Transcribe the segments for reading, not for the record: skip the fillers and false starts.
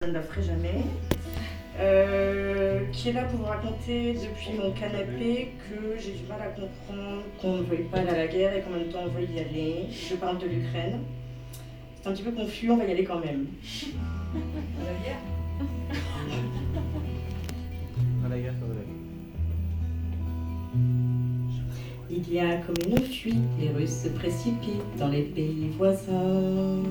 je ne la ferai jamais. Qui est là pour vous raconter depuis mon canapé que j'ai du mal à comprendre qu'on ne veuille pas aller à la guerre et qu'en même temps on veuille y aller. Je parle de l'Ukraine. C'est un petit peu confus, on va y aller quand même. À la guerre. À la guerre, Il y a comme une fuite, les Russes se précipitent dans les pays voisins.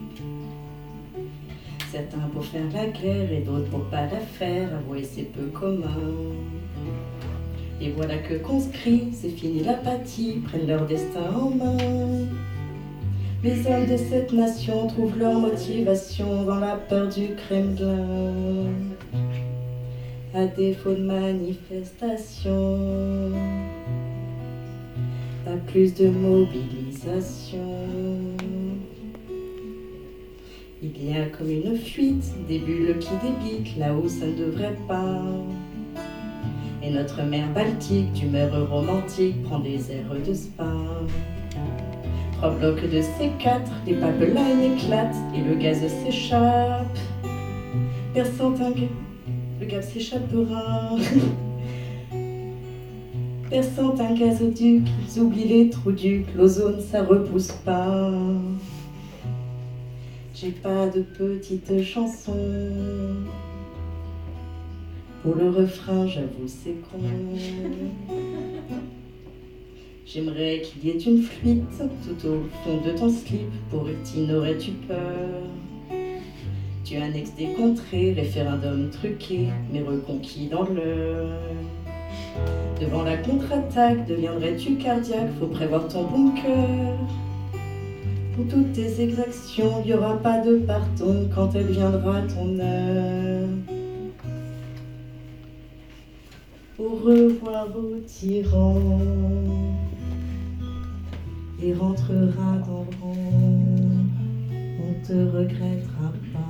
Certains pour faire la guerre et d'autres pour pas la faire, avouer c'est peu commun. Et voilà que conscrits, c'est fini l'apathie, prennent leur destin en main. Les hommes de cette nation trouvent leur motivation dans la peur du Kremlin. À défaut de manifestation, pas plus de mobilisation. Il y a comme une fuite, des bulles qui débitent là où ça ne devrait pas. Et notre mer Baltique, d'humeur romantique, prend des airs de spa. 3 blocs de C4, les pipelines éclatent et le gaz s'échappe. Le gaz s'échappera. Perçant un gazoduc, ils oublient les trous ducs, l'ozone ça repousse pas. J'ai pas de petite chanson. Pour le refrain, j'avoue, c'est con. J'aimerais qu'il y ait une fuite tout au fond de ton slip. Pour qui n'aurais-tu peur? Tu annexes des contrées, référendum truqué, mais reconquis dans l'heure. Devant la contre-attaque, deviendrais-tu cardiaque? Faut prévoir ton bunker. Pour toutes tes exactions, il n'y aura pas de pardon quand elle viendra ton heure. Au revoir au tyran, et rentrera dans le rang, on te regrettera pas.